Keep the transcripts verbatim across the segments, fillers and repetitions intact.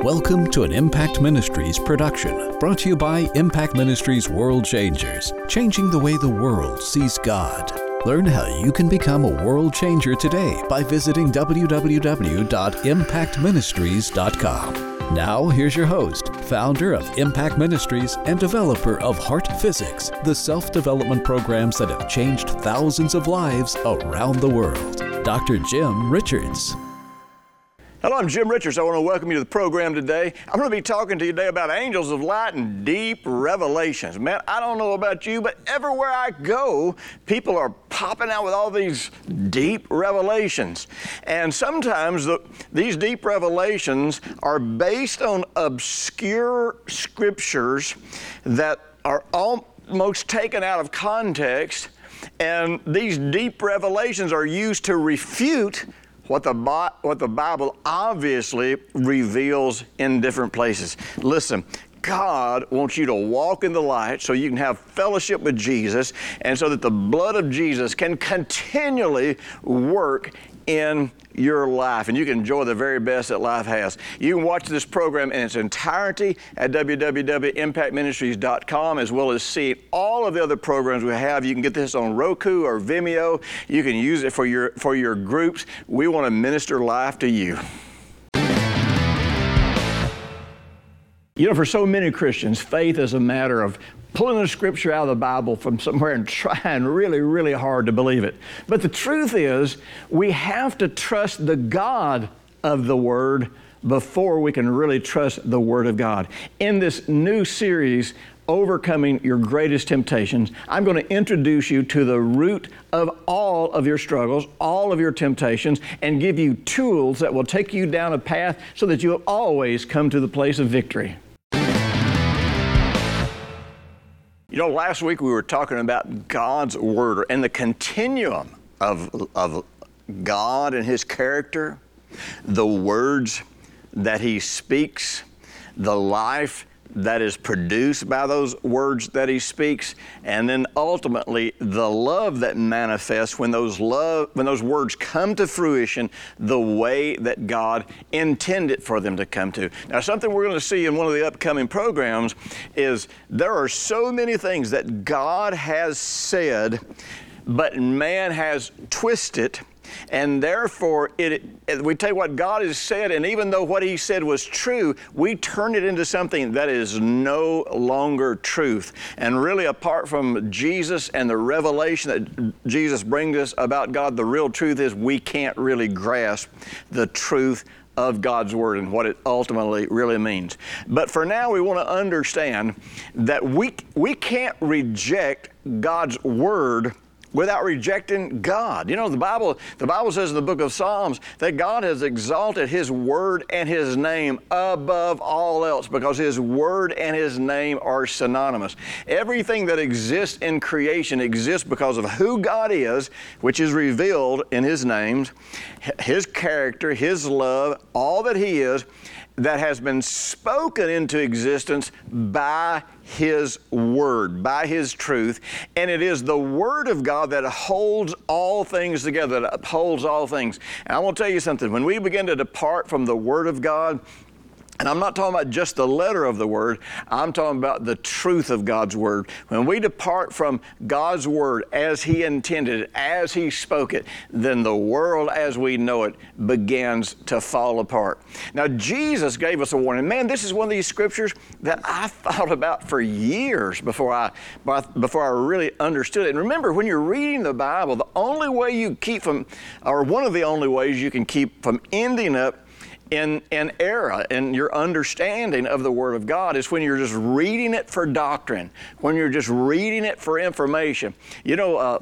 Welcome to an Impact Ministries production, brought to you by Impact Ministries World Changers, changing the way the world sees God. Learn how you can become a world changer today by visiting w w w dot impact ministries dot com. Now, here's your host, founder of Impact Ministries and developer of Heart Physics, the self-development programs that have changed thousands of lives around the world, Doctor Jim Richards. Hello, I'm Jim Richards. I want to welcome you to the program today. I'm going to be talking to you today about angels of light and deep revelations. Man, I don't know about you, but everywhere I go, people are popping out with all these deep revelations. And sometimes the, these deep revelations are based on obscure scriptures that are almost taken out of context. And these deep revelations are used to refute What the, what the Bible obviously reveals in different places. Listen, God wants you to walk in the light so you can have fellowship with Jesus and so that the blood of Jesus can continually work in your life and you can enjoy the very best that life has. You can watch this program in its entirety at w w w dot impact ministries dot com, as well as see all of the other programs we have. You can get this on Roku or Vimeo. You can use it for your for your groups. We want to minister life to you. You know, for so many Christians, faith is a matter of pulling a scripture out of the Bible from somewhere and trying really, really hard to believe it. But the truth is, we have to trust the God of the Word before we can really trust the Word of God. In this new series, Overcoming Your Greatest Temptations, I'm going to introduce you to the root of all of your struggles, all of your temptations, and give you tools that will take you down a path so that you'll always come to the place of victory. You know, last week we were talking about God's Word and the continuum of, of God and His character, the words that He speaks, the life that is produced by those words that He speaks, and then ultimately the love that manifests when those love when those words come to fruition the way that God intended for them to come to. Now, something we're going to see in one of the upcoming programs is there are so many things that God has said, but man has twisted. And therefore, it, it, we take what God has said, and even though what He said was true, we turn it into something that is no longer truth. And really, apart from Jesus and the revelation that Jesus brings us about God, the real truth is we can't really grasp the truth of God's Word and what it ultimately really means. But for now, we want to understand that we, we can't reject God's Word without rejecting God. You know, the Bible, the Bible says in the book of Psalms that God has exalted His Word and His name above all else because His Word and His name are synonymous. Everything that exists in creation exists because of who God is, which is revealed in His names, His character, His love, all that He is, that has been spoken into existence by His Word, by His truth. And it is the Word of God that holds all things together, that upholds all things. And I want to tell you something. When we begin to depart from the Word of God, and I'm not talking about just the letter of the Word, I'm talking about the truth of God's Word. When we depart from God's Word as He intended it, as He spoke it, then the world as we know it begins to fall apart. Now, Jesus gave us a warning. Man, this is one of these scriptures that I thought about for years before I, before I really understood it. And remember, when you're reading the Bible, the only way you keep from, or one of the only ways you can keep from ending up in an era in your understanding of the Word of God is when you're just reading it for doctrine, when you're just reading it for information. You know, uh,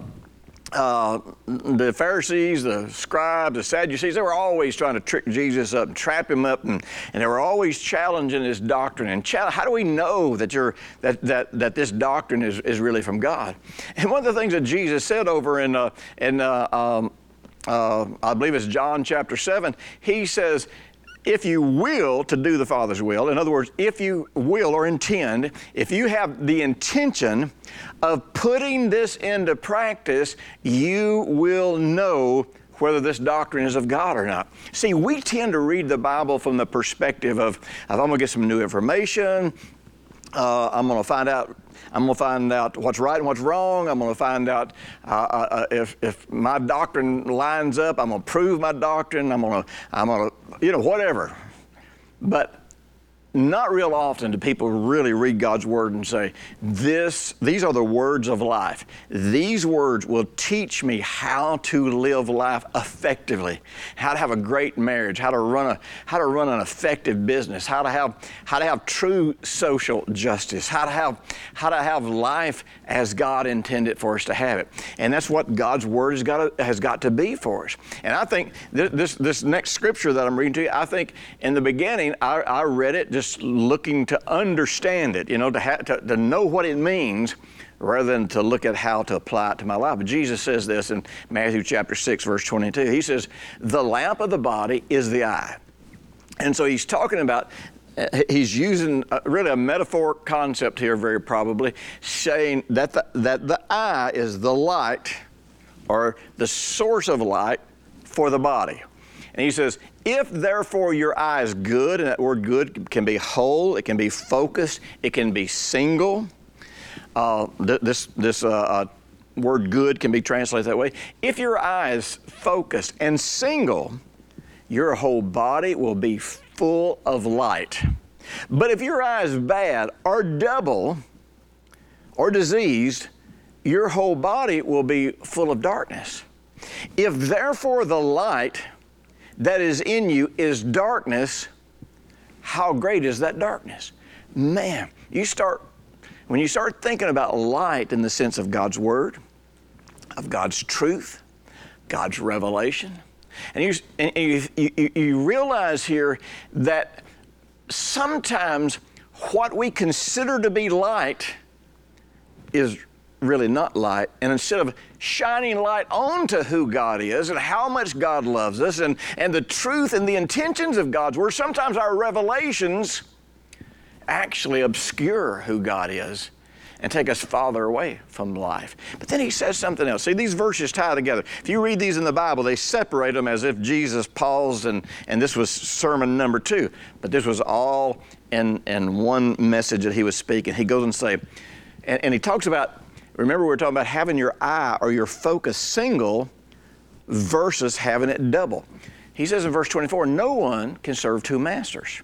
uh, the Pharisees, the scribes, the Sadducees, they were always trying to trick Jesus up and trap Him up, and, and they were always challenging His doctrine. And challenge, how do we know that you're that that that this doctrine is, is really from God? And one of the things that Jesus said over in uh, in uh, um, uh, I believe it's John chapter seven, He says, if you will to do the Father's will, in other words, if you will or intend, if you have the intention of putting this into practice, you will know whether this doctrine is of God or not. See, we tend to read the Bible from the perspective of, of I'm going to get some new information, uh, I'm going to find out I'm going to find out what's right and what's wrong. I'm going to find out uh, uh, if, if my doctrine lines up. I'm going to prove my doctrine. I'm going to, I'm going to, you know, whatever. But not real often do people really read God's Word and say, this, these are the words of life. These words will teach me how to live life effectively, how to have a great marriage, how to run a, how to run an effective business, how to have, how to have true social justice, how to have, how to have life as God intended for us to have it. And that's what God's Word has got to, has got to be for us. And I think this, this, this next scripture that I'm reading to you, I think in the beginning, I, I read it just looking to understand it, you know, to, ha- to, to know what it means rather than to look at how to apply it to my life. But Jesus says this in Matthew chapter six, verse twenty-two. He says, the lamp of the body is the eye. And so he's talking about, uh, he's using a, really a metaphoric concept here, very probably, saying that the, that the eye is the light or the source of light for the body. And he says, if therefore your eye is good, and that word good can be whole, it can be focused, it can be single. Uh, th- this this uh, uh, word good can be translated that way. If your eye is focused and single, your whole body will be full of light. But if your eye is bad or double or diseased, your whole body will be full of darkness. If therefore the light that is in you is darkness, how great is that darkness? Man, you start, when you start thinking about light in the sense of God's Word, of God's truth, God's revelation, and you, and you, you, you realize here that sometimes what we consider to be light is really not light. And instead of shining light onto who God is and how much God loves us and, and the truth and the intentions of God's Word, sometimes our revelations actually obscure who God is and take us farther away from life. But then he says something else. See, these verses tie together. If you read these in the Bible, they separate them as if Jesus paused and, and this was sermon number two. But this was all in, in one message that he was speaking. He goes and say, and, and he talks about, remember, we were talking about having your eye or your focus single versus having it double. He says in verse twenty-four, no one can serve two masters.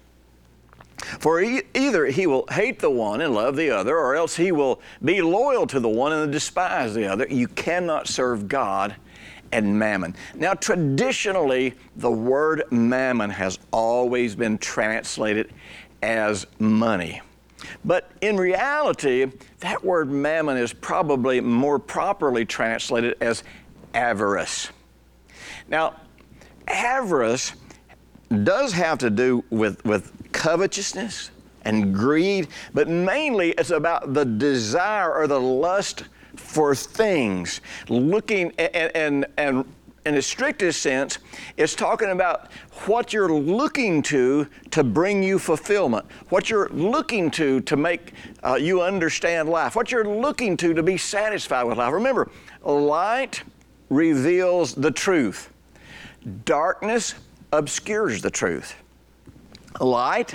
For e- either he will hate the one and love the other, or else he will be loyal to the one and despise the other. You cannot serve God and mammon. Now, traditionally, the word mammon has always been translated as money. But in reality, that word mammon is probably more properly translated as avarice. Now, avarice does have to do with, with covetousness and greed, but mainly it's about the desire or the lust for things. Looking and, and, and in the strictest sense, it's talking about what you're looking to to bring you fulfillment, what you're looking to to make uh, you understand life, what you're looking to to be satisfied with life. Remember, light reveals the truth. Darkness obscures the truth. Light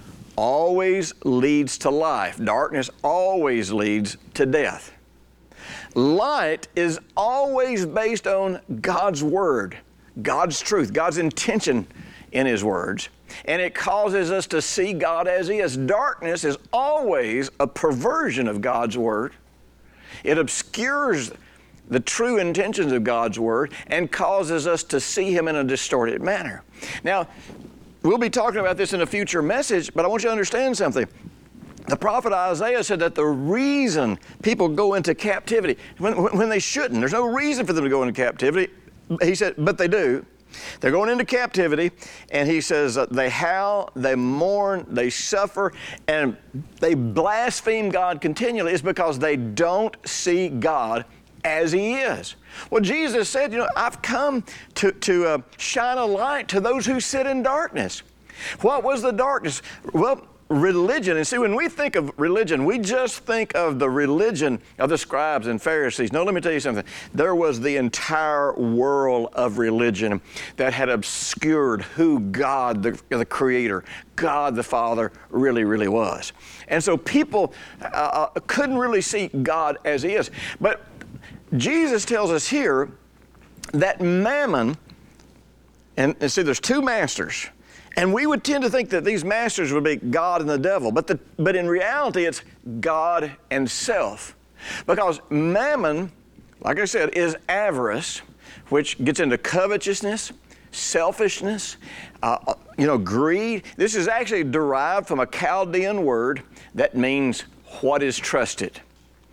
always leads to life. Darkness always leads to death. Light is always based on God's Word, God's truth, God's intention in His words, and it causes us to see God as He is. Darkness is always a perversion of God's Word. It obscures the true intentions of God's Word and causes us to see Him in a distorted manner. Now, we'll be talking about this in a future message, but I want you to understand something. The prophet Isaiah said that the reason people go into captivity, when, when they shouldn't, there's no reason for them to go into captivity. He said, but they do. They're going into captivity, and he says uh, they howl, they mourn, they suffer, and they blaspheme God continually. It's because they don't see God as He is. Well, Jesus said, you know, I've come to, to uh, shine a light to those who sit in darkness. What was the darkness? Well, religion, and see, when we think of religion, we just think of the religion of the scribes and Pharisees. No, let me tell you something. There was the entire world of religion that had obscured who God, the, the Creator, God the Father, really, really was. And so people uh, couldn't really see God as He is. But Jesus tells us here that mammon, and, and see, there's two masters. And we would tend to think that these masters would be God and the devil, but, the, but in reality, it's God and self. Because mammon, like I said, is avarice, which gets into covetousness, selfishness, uh, you know, greed. This is actually derived from a Chaldean word that means what is trusted.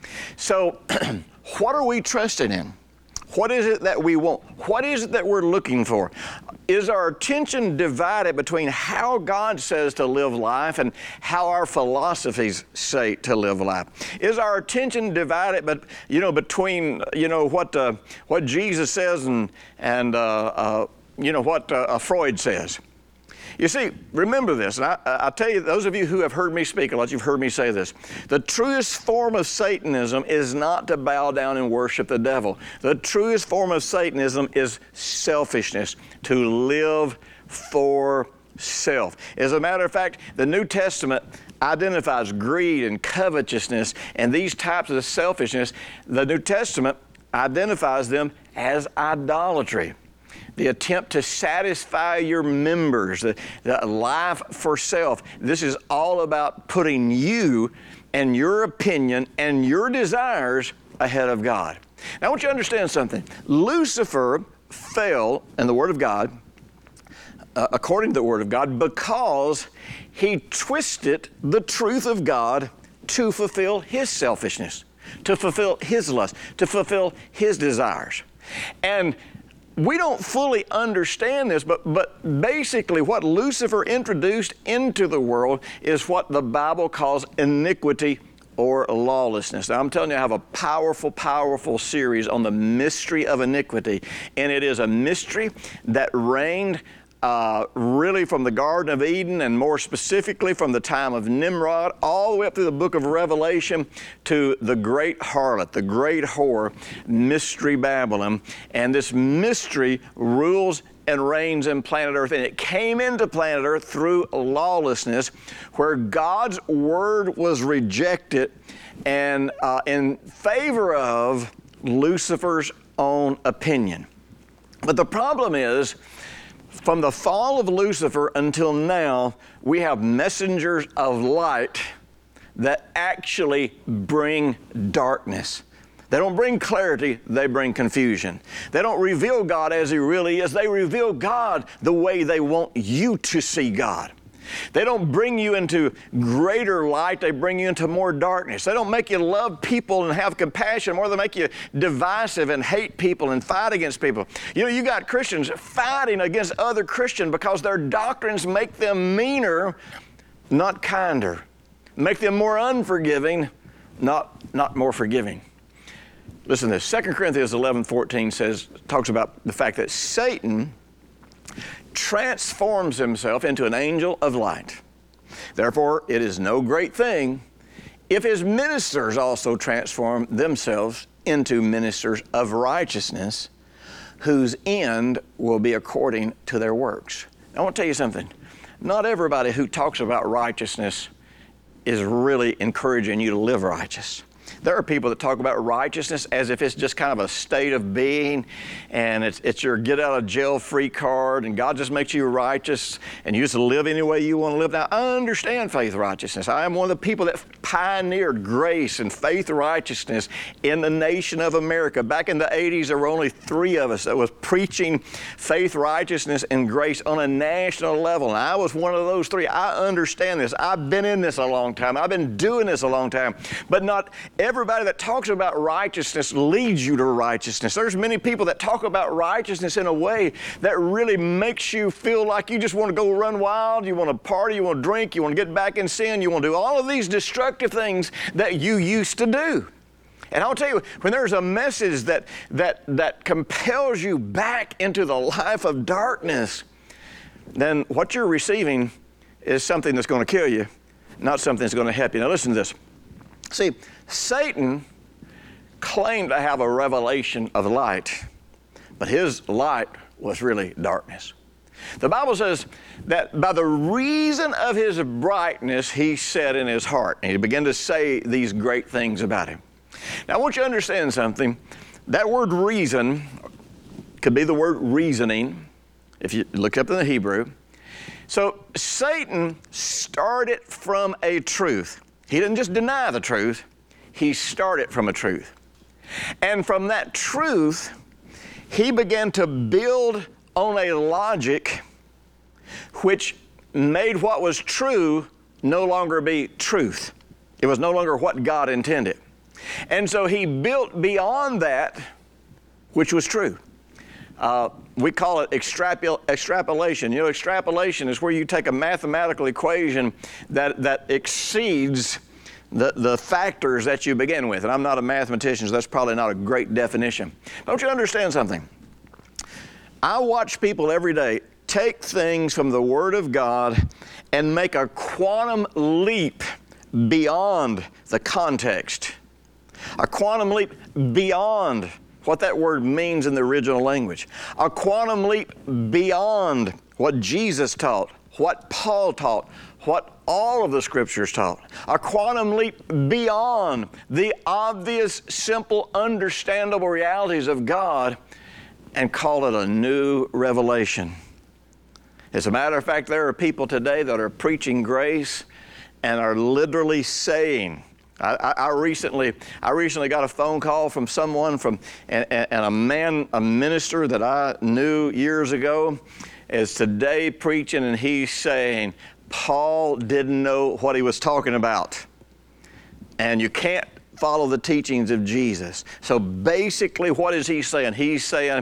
So, what are we trusted in? What is it that we want? What is it that we're looking for? Is our attention divided between how God says to live life and how our philosophies say to live life? Is our attention divided, but you know, between you know what uh, what Jesus says and and uh, uh, you know what uh, Freud says? You see, remember this, and I, I tell you, those of you who have heard me speak a lot, you've heard me say this. The truest form of Satanism is not to bow down and worship the devil. The truest form of Satanism is selfishness, to live for self. As a matter of fact, the New Testament identifies greed and covetousness and these types of selfishness. The New Testament identifies them as idolatry. The attempt to satisfy your members, the, the life for self. This is all about putting you and your opinion and your desires ahead of God. Now I want you to understand something. Lucifer fell in the Word of God, uh, according to the Word of God, because he twisted the truth of God to fulfill his selfishness, to fulfill his lust, to fulfill his desires. And we don't fully understand this, but, but basically what Lucifer introduced into the world is what the Bible calls iniquity or lawlessness. Now I'm telling you, I have a powerful, powerful series on the mystery of iniquity, and it is a mystery that reigned Uh, really from the Garden of Eden, and more specifically from the time of Nimrod all the way up through the book of Revelation to the great harlot, the great whore, Mystery Babylon. And this mystery rules and reigns in planet Earth, and it came into planet Earth through lawlessness, where God's word was rejected and uh, in favor of Lucifer's own opinion. But the problem is, from the fall of Lucifer until now, we have messengers of light that actually bring darkness. They don't bring clarity, they bring confusion. They don't reveal God as He really is. They reveal God the way they want you to see God. They don't bring you into greater light, they bring you into more darkness. They don't make you love people and have compassion, more they make you divisive and hate people and fight against people. You know, you got Christians fighting against other Christians because their doctrines make them meaner, not kinder. Make them more unforgiving, not, not more forgiving. Listen to this. Second Corinthians eleven fourteen says, talks about the fact that Satan transforms himself into an angel of light. Therefore, it is no great thing if his ministers also transform themselves into ministers of righteousness, whose end will be according to their works. I want to tell you something. Not everybody who talks about righteousness is really encouraging you to live righteous. There are people that talk about righteousness as if it's just kind of a state of being, and it's, it's your get out of jail free card, and God just makes you righteous and you just live any way you want to live. Now, I understand faith righteousness. I am one of the people that pioneered grace and faith righteousness in the nation of America. Back in the eighties, there were only three of us that was preaching faith righteousness and grace on a national level, and I was one of those three. I understand this. I've been in this a long time. I've been doing this a long time, but not everybody that talks about righteousness leads you to righteousness. There's many people that talk about righteousness in a way that really makes you feel like you just want to go run wild, you want to party, you want to drink, you want to get back in sin, you want to do all of these destructive things that you used to do. And I'll tell you, when there's a message that, that, that compels you back into the life of darkness, then what you're receiving is something that's going to kill you. not something that's going to help you. Now listen to this. See, Satan claimed to have a revelation of light, but his light was really darkness. The Bible says that by the reason of his brightness, he said in his heart, and he began to say these great things about him. Now I want you to understand something. That word reason could be the word reasoning, if you look up in the Hebrew. So Satan started from a truth. He didn't just deny the truth, he started from a truth. And from that truth, he began to build on a logic which made what was true no longer be truth. It was no longer what God intended. And so he built beyond that which was true. Uh, we call it extrapol- extrapolation. You know, extrapolation is where you take a mathematical equation that, that exceeds the, the factors that you begin with. And I'm not a mathematician, so that's probably not a great definition. Don't you understand something? I watch people every day take things from the Word of God and make a quantum leap beyond the context. A quantum leap beyond what that word means in the original language. A quantum leap beyond what Jesus taught, what Paul taught, what all of the Scriptures taught. A quantum leap beyond the obvious, simple, understandable realities of God and call it a new revelation. As a matter of fact, there are people today that are preaching grace and are literally saying, I, I, I recently, I recently got a phone call from someone from, and, and a man, a minister that I knew years ago, is today preaching, and he's saying Paul didn't know what he was talking about, and you can't follow the teachings of Jesus. So basically, what is he saying? He's saying,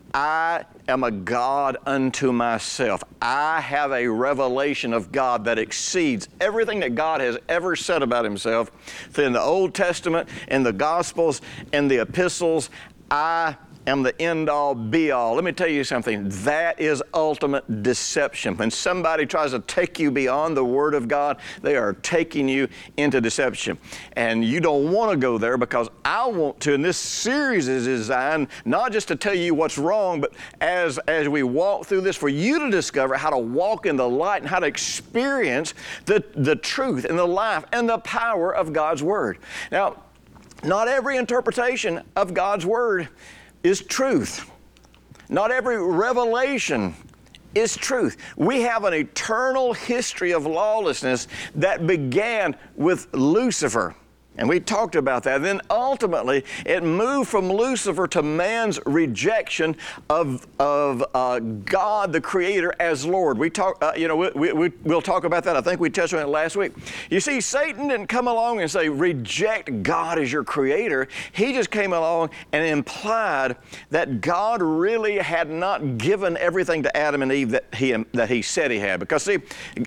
I am a God unto myself. I have a revelation of God that exceeds everything that God has ever said about Himself. In the Old Testament, in the Gospels, in the epistles, I am the end-all, be-all. Let me tell you something. That is ultimate deception. When somebody tries to take you beyond the Word of God, they are taking you into deception. And you don't want to go there, because I want to, and this series is designed not just to tell you what's wrong, but as, as we walk through this, for you to discover how to walk in the light and how to experience the, the truth and the life and the power of God's Word. Now, not every interpretation of God's Word is truth. Not every revelation is truth. We have an eternal history of lawlessness that began with Lucifer. And we talked about that. And then ultimately, it moved from Lucifer to man's rejection of, of uh, God, the Creator, as Lord. We talk, uh, you know, we, we, we'll talk about that. I think we touched on it last week. You see, Satan didn't come along and say, reject God as your Creator. He just came along and implied that God really had not given everything to Adam and Eve that he, that he said he had. Because, see,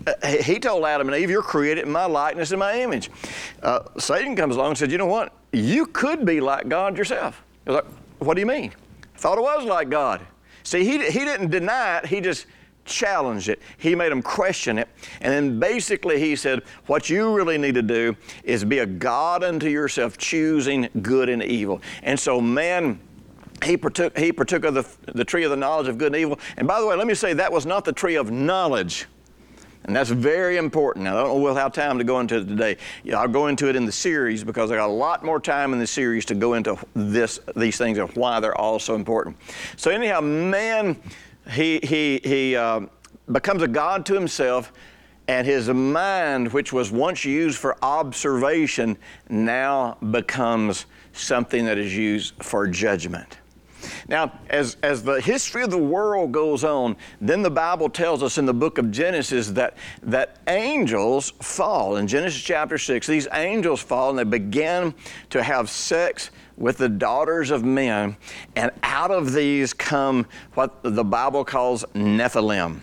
he told Adam and Eve, you're created in my likeness and my image. Uh, Satan comes along and said, you know what? You could be like God yourself. You're like, what do you mean? I thought it was like God. See, he, he didn't deny it. He just challenged it. He made them question it. And then basically he said, what you really need to do is be a God unto yourself, choosing good and evil. And so man, he partook, he partook of the, the tree of the knowledge of good and evil. And by the way, let me say, that was not the tree of knowledge. And that's very important. Now, I don't know if we'll have time to go into it today. Yeah, I'll go into it in the series, because I got a lot more time in the series to go into this, these things and why they're all so important. So anyhow, man, he, he, he uh, becomes a God to himself, and his mind, which was once used for observation, now becomes something that is used for judgment. Now, as, as the history of the world goes on, then the Bible tells us in the book of Genesis that, that angels fall. In Genesis chapter six, these angels fall and they begin to have sex with the daughters of men, and out of these come what the Bible calls Nephilim.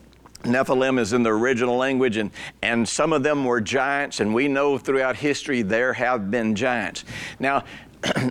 Nephilim is in the original language, and, and some of them were giants, and we know throughout history there have been giants. Now,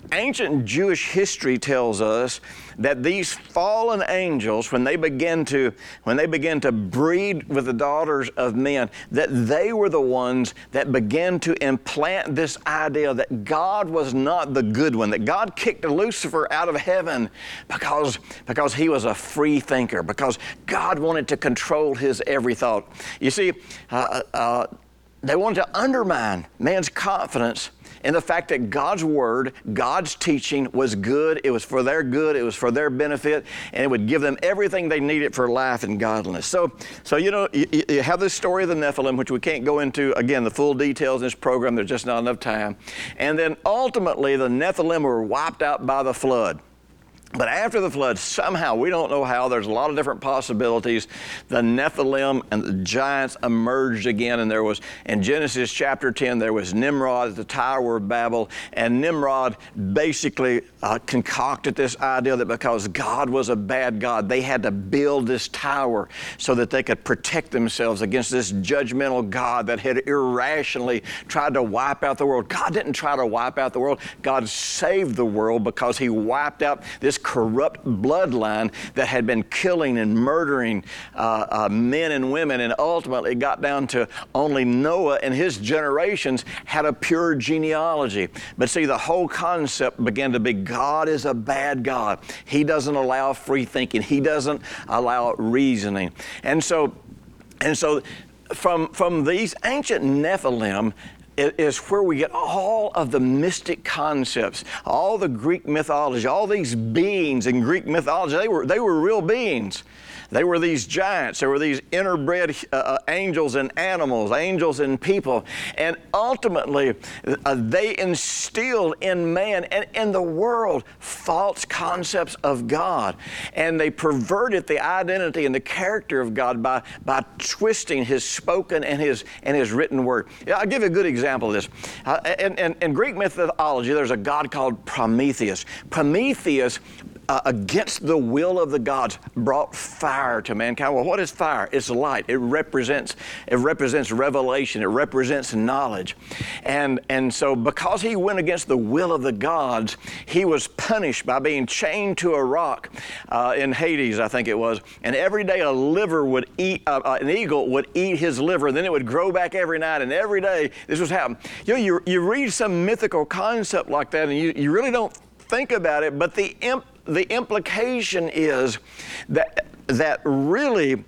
ancient Jewish history tells us that these fallen angels, when they begin to when they begin to breed with the daughters of men, that they were the ones that began to implant this idea that God was not the good one, that God kicked Lucifer out of heaven because, because he was a free thinker, because God wanted to control his every thought. You see, uh, uh, they wanted to undermine man's confidence in the fact that God's Word, God's teaching was good, it was for their good, it was for their benefit, and it would give them everything they needed for life and godliness. So, so you know, you, you have this story of the Nephilim, which we can't go into, again, the full details in this program, there's just not enough time. And then ultimately, the Nephilim were wiped out by the flood. But after the flood, somehow, we don't know how, there's a lot of different possibilities, the Nephilim and the giants emerged again, and there was, in Genesis chapter ten, there was Nimrod at the Tower of Babel, and Nimrod basically uh, concocted this idea that because God was a bad God, they had to build this tower so that they could protect themselves against this judgmental God that had irrationally tried to wipe out the world. God didn't try to wipe out the world. God saved the world because he wiped out this corrupt bloodline that had been killing and murdering uh, uh, men and women, and ultimately got down to only Noah and his generations had a pure genealogy. But see, the whole concept began to be God is a bad God. He doesn't allow free thinking. He doesn't allow reasoning. And so, and so from, from these ancient Nephilim, is where we get all of the mystic concepts, all the Greek mythology, all these beings in Greek mythology, they were, they were real beings. They were these giants. There were these interbred uh, angels and animals, angels and people. And ultimately, uh, they instilled in man and in the world false concepts of God. And they perverted the identity and the character of God by, by twisting his spoken and his, and his written word. Yeah, I'll give you a good example of this. Uh, in, in, in Greek mythology, there's a god called Prometheus. Prometheus, Uh, against the will of the gods, brought fire to mankind. Well, what is fire? It's light. It represents it represents revelation. It represents knowledge. And, and so because he went against the will of the gods, he was punished by being chained to a rock uh, in Hades, I think it was. And every day a liver would eat, uh, uh, an eagle would eat his liver, and then it would grow back every night. And every day this was happening. You know, you, you read some mythical concept like that, and you, you really don't think about it, but the imp The implication is that, that really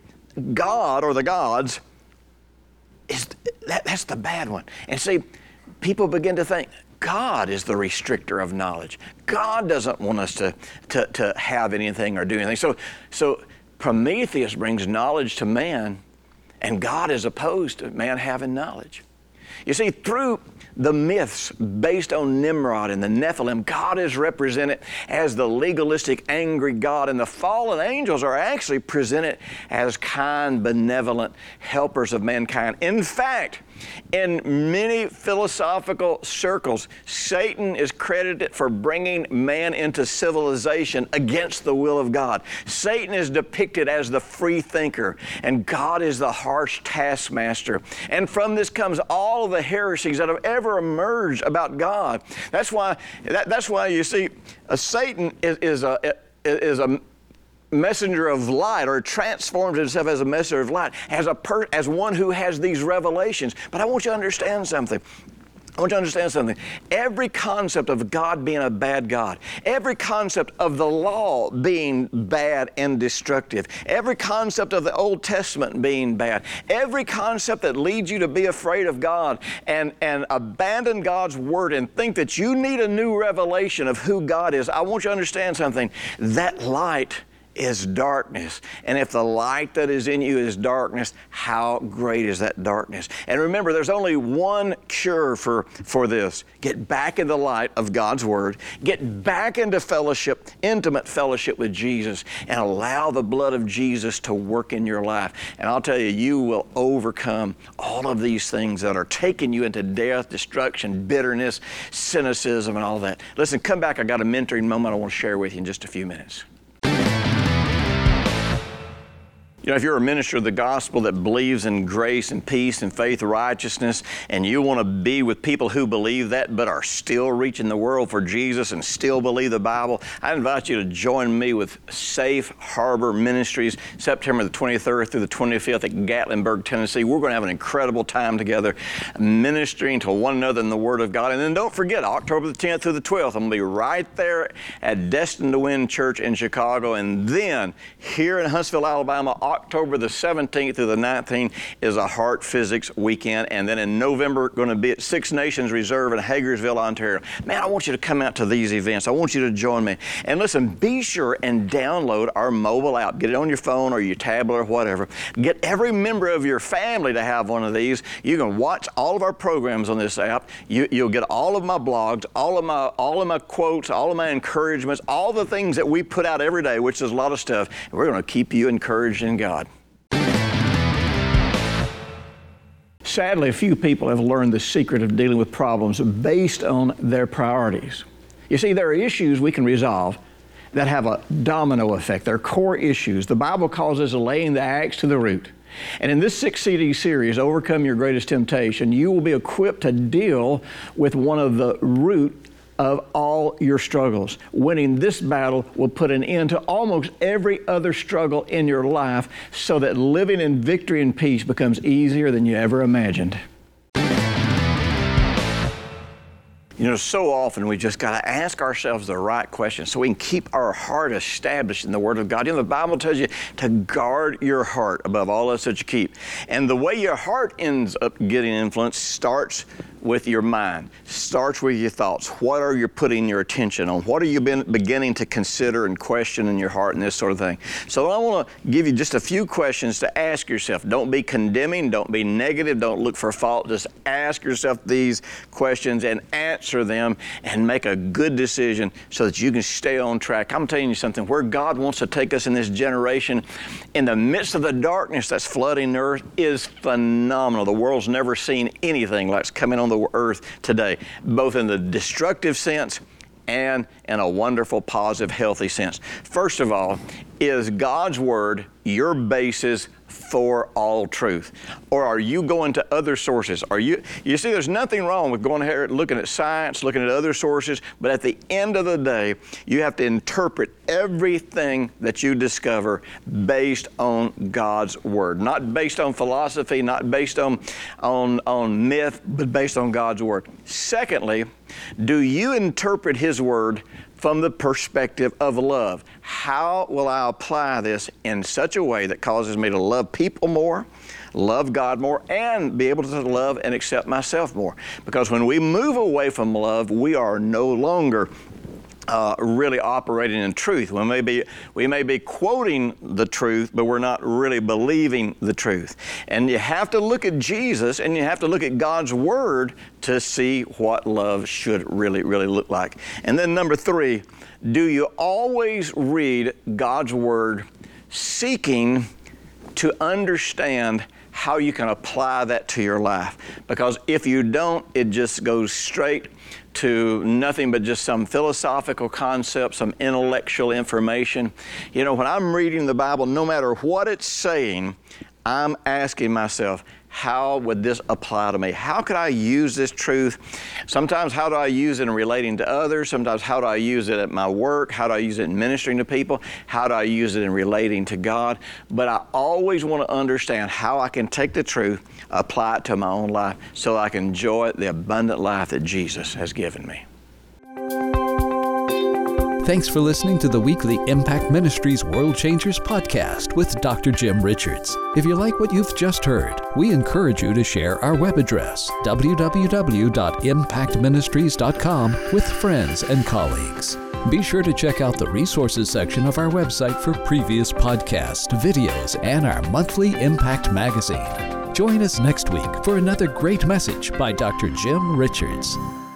God or the gods, is that, that's the bad one. And see, people begin to think, God is the restrictor of knowledge. God doesn't want us to, to, to have anything or do anything. So, so Prometheus brings knowledge to man, and God is opposed to man having knowledge. You see, through the myths based on Nimrod and the Nephilim, God is represented as the legalistic, angry God, and the fallen angels are actually presented as kind, benevolent helpers of mankind. In fact, in many philosophical circles, Satan is credited for bringing man into civilization against the will of God. Satan is depicted as the free thinker, and God is the harsh taskmaster. And from this comes all of the heresies that have ever emerged about God. That's why, that, that's why you see, uh, Satan is, is a is a messenger of light, or transforms himself as a messenger of light, as a per, as one who has these revelations. But I want you to understand something. I want you to understand something. Every concept of God being a bad God, every concept of the law being bad and destructive, every concept of the Old Testament being bad, every concept that leads you to be afraid of God and, and abandon God's Word and think that you need a new revelation of who God is, I want you to understand something. That light is darkness. And if the light that is in you is darkness, how great is that darkness? And remember, there's only one cure for, for this. Get back in the light of God's Word. Get back into fellowship, intimate fellowship with Jesus, and allow the blood of Jesus to work in your life. And I'll tell you, you will overcome all of these things that are taking you into death, destruction, bitterness, cynicism, and all that. Listen, come back. I got a mentoring moment I want to share with you in just a few minutes. You know, if you're a minister of the gospel that believes in grace and peace and faith, righteousness, and you want to be with people who believe that but are still reaching the world for Jesus and still believe the Bible, I invite you to join me with Safe Harbor Ministries, September the twenty-third through the twenty-fifth at Gatlinburg, Tennessee. We're going to have an incredible time together ministering to one another in the Word of God. And then don't forget, October the tenth through the twelfth, I'm going to be right there at Destined to Win Church in Chicago. And then here in Huntsville, Alabama, October the seventeenth through the nineteenth is a Heart Physics weekend. And then in November, going to be at Six Nations Reserve in Hagersville, Ontario. Man, I want you to come out to these events. I want you to join me. And listen, be sure and download our mobile app. Get it on your phone or your tablet or whatever. Get every member of your family to have one of these. You can watch all of our programs on this app. You, you'll get all of my blogs, all of my, all of my quotes, all of my encouragements, all the things that we put out every day, which is a lot of stuff. And we're going to keep you encouraged in God. Sadly, few people have learned the secret of dealing with problems based on their priorities. You see, there are issues we can resolve that have a domino effect. They're core issues. The Bible calls us laying the axe to the root. And in this six C D series, Overcome Your Greatest Temptation, you will be equipped to deal with one of the root of all your struggles. Winning this battle will put an end to almost every other struggle in your life so that living in victory and peace becomes easier than you ever imagined. You know, so often we just got to ask ourselves the right questions so we can keep our heart established in the Word of God. You know, the Bible tells you to guard your heart above all else that you keep. And the way your heart ends up getting influenced starts with your mind, starts with your thoughts. What are you putting your attention on? What are you been beginning to consider and question in your heart and this sort of thing? So I want to give you just a few questions to ask yourself. Don't be condemning, don't be negative, don't look for fault. Just ask yourself these questions and answer them and make a good decision so that you can stay on track. I'm telling you something, where God wants to take us in this generation, in the midst of the darkness that's flooding the earth, is phenomenal. The world's never seen anything like it's coming on the earth today, both in the destructive sense and in a wonderful, positive, healthy sense. First of all, is God's Word your basis for all truth? Or are you going to other sources? Are you, you see, there's nothing wrong with going ahead and looking at science, looking at other sources, but at the end of the day, you have to interpret everything that you discover based on God's Word. Not based on philosophy, not based on, on, on myth, but based on God's Word. Secondly, do you interpret His Word from the perspective of love? How will I apply this in such a way that causes me to love people more, love God more, and be able to love and accept myself more? Because when we move away from love, we are no longer Uh, really operating in truth. We may be we may be quoting the truth, but we're not really believing the truth. And you have to look at Jesus and you have to look at God's Word to see what love should really, really look like. And then number three, do you always read God's Word seeking to understand how you can apply that to your life? Because if you don't, it just goes straight to nothing but just some philosophical concept, some intellectual information. You know, when I'm reading the Bible, no matter what it's saying, I'm asking myself, how would this apply to me? How could I use this truth? Sometimes, how do I use it in relating to others? Sometimes, how do I use it at my work? How do I use it in ministering to people? How do I use it in relating to God? But I always want to understand how I can take the truth, apply it to my own life, so I can enjoy the abundant life that Jesus has given me. Thanks for listening to the weekly Impact Ministries World Changers podcast with Doctor Jim Richards. If you like what you've just heard, we encourage you to share our web address, w w w dot impact ministries dot com, with friends and colleagues. Be sure to check out the resources section of our website for previous podcasts, videos, and our monthly Impact magazine. Join us next week for another great message by Doctor Jim Richards.